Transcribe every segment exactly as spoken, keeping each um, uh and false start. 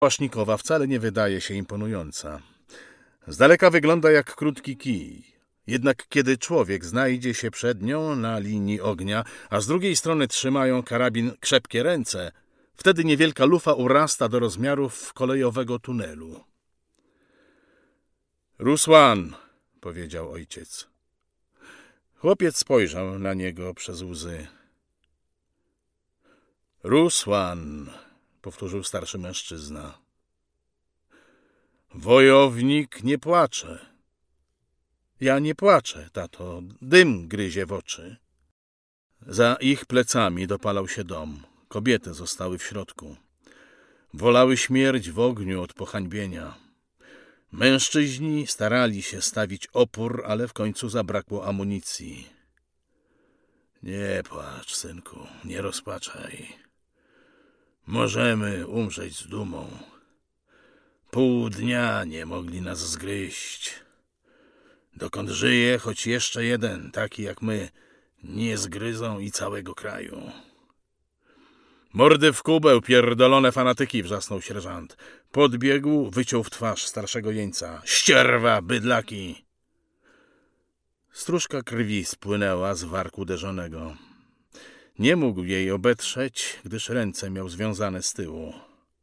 Kałasznikowa wcale nie wydaje się imponująca. Z daleka wygląda jak krótki kij. Jednak kiedy człowiek znajdzie się przed nią na linii ognia, a z drugiej strony trzymają karabin krzepkie ręce, wtedy niewielka lufa urasta do rozmiarów kolejowego tunelu. Rusłan, powiedział ojciec. Chłopiec spojrzał na niego przez łzy. Rusłan, powtórzył starszy mężczyzna. Wojownik nie płacze. Ja nie płaczę, tato. Dym gryzie w oczy. Za ich plecami dopalał się dom. Kobiety zostały w środku. Wolały śmierć w ogniu od pohańbienia. Mężczyźni starali się stawić opór, ale w końcu zabrakło amunicji. Nie płacz, synku, nie rozpaczaj. Możemy umrzeć z dumą. Pół dnia nie mogli nas zgryźć. Dokąd żyje choć jeszcze jeden, taki jak my, nie zgryzą i całego kraju. Mordy w kubeł, pierdolone fanatyki, wrzasnął sierżant. Podbiegł, wyciął w twarz starszego jeńca. Ścierwa, bydlaki! Stróżka krwi spłynęła z warku uderzonego. Nie mógł jej obetrzeć, gdyż ręce miał związane z tyłu.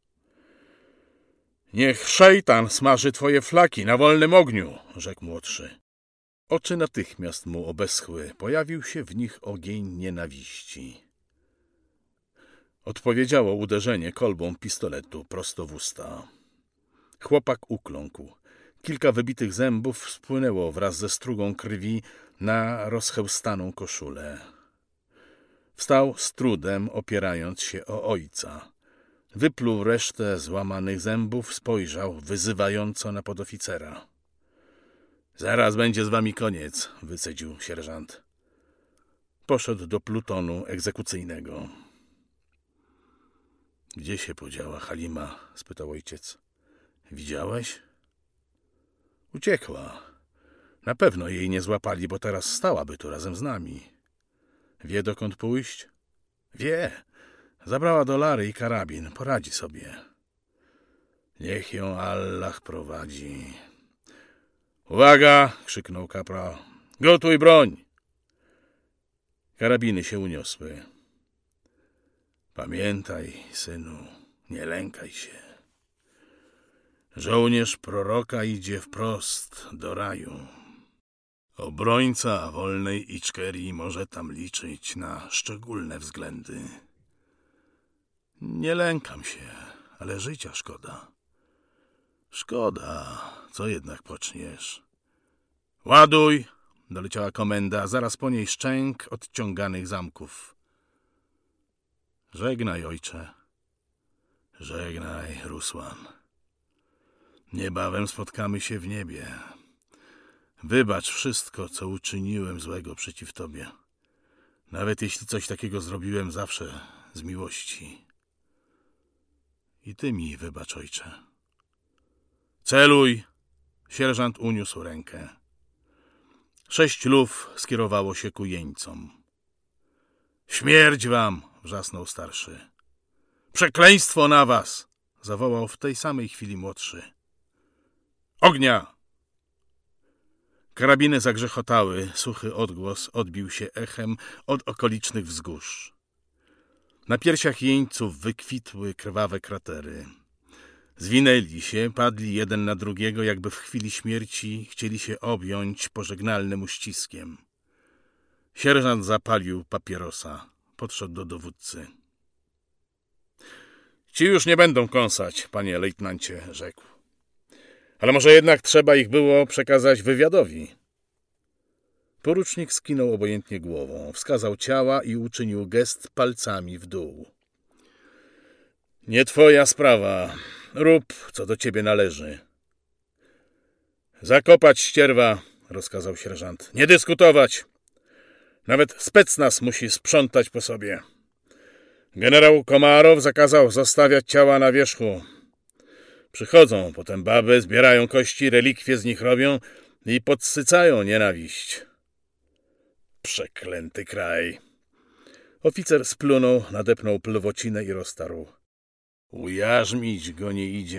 Niech szejtan smaży twoje flaki na wolnym ogniu, rzekł młodszy. Oczy natychmiast mu obeschły. Pojawił się w nich ogień nienawiści. Odpowiedziało uderzenie kolbą pistoletu prosto w usta. Chłopak ukląkł. Kilka wybitych zębów spłynęło wraz ze strugą krwi na rozchełstaną koszulę. Wstał z trudem, opierając się o ojca. Wypluł resztę złamanych zębów, spojrzał wyzywająco na podoficera. Zaraz będzie z wami koniec, wycedził sierżant. Poszedł do plutonu egzekucyjnego. Gdzie się podziała Halima? Spytał ojciec. Widziałeś? Uciekła. Na pewno jej nie złapali, bo teraz stałaby tu razem z nami. Wie, dokąd pójść? Wie. Zabrała dolary i karabin. Poradzi sobie. Niech ją Allah prowadzi. Uwaga! Krzyknął kapral. Gotuj broń! Karabiny się uniosły. Pamiętaj, synu, nie lękaj się. Żołnierz proroka idzie wprost do raju. Obrońca wolnej Iczkerii może tam liczyć na szczególne względy. Nie lękam się, ale życia szkoda. Szkoda, co jednak poczniesz? Ładuj! Doleciała komenda, zaraz po niej szczęk odciąganych zamków. Żegnaj, ojcze. Żegnaj, Rusłan. Niebawem spotkamy się w niebie. Wybacz wszystko, co uczyniłem złego przeciw tobie. Nawet jeśli coś takiego zrobiłem zawsze z miłości. I ty mi wybacz, ojcze. Celuj! Sierżant uniósł rękę. Sześć luf skierowało się ku jeńcom. Śmierć wam! Wrzasnął starszy. Przekleństwo na was! Zawołał w tej samej chwili młodszy. Ognia! Karabiny zagrzechotały, suchy odgłos odbił się echem od okolicznych wzgórz. Na piersiach jeńców wykwitły krwawe kratery. Zwinęli się, padli jeden na drugiego, jakby w chwili śmierci chcieli się objąć pożegnalnym uściskiem. Sierżant zapalił papierosa. Podszedł do dowódcy. Ci już nie będą kąsać, panie lejtnancie, rzekł. Ale może jednak trzeba ich było przekazać wywiadowi. Porucznik skinął obojętnie głową, wskazał ciała i uczynił gest palcami w dół. Nie twoja sprawa. Rób, co do ciebie należy. Zakopać ścierwa, rozkazał sierżant. Nie dyskutować. Nawet specnaz musi sprzątać po sobie. Generał Komarow zakazał zostawiać ciała na wierzchu. Przychodzą potem baby, zbierają kości, relikwie z nich robią i podsycają nienawiść. Przeklęty kraj. Oficer splunął, nadepnął plwocinę i roztarł. Ujarzmić go nie idzie.